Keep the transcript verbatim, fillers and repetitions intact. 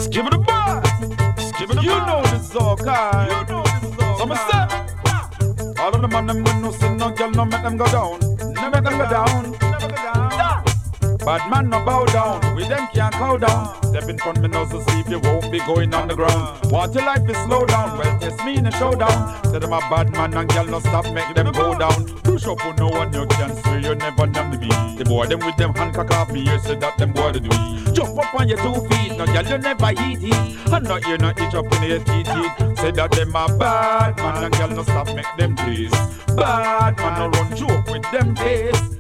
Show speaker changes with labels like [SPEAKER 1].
[SPEAKER 1] Give it a bar. Give it a you bar. Know this is all kind. You know this is all so kind. Say, all of the man them with no sin, no girl, no make them go down. No make them go down. Never go down. Bad man no bow down, we them can't cow down. Step in front me now so see if you won't be going on the ground. Want your life is slow down, well test me in a showdown. Say them a bad man and girl no stop make them go down. Push up on no one you can swear you never done the beat. The boy them with them hand cock off me here say that them boy to do it. Jump up on your two feet, no girl you never eat it. And not you no itch up in your teeth teeth. Say that them a bad man and girl no stop make them tease. Bad man no run joke with them face.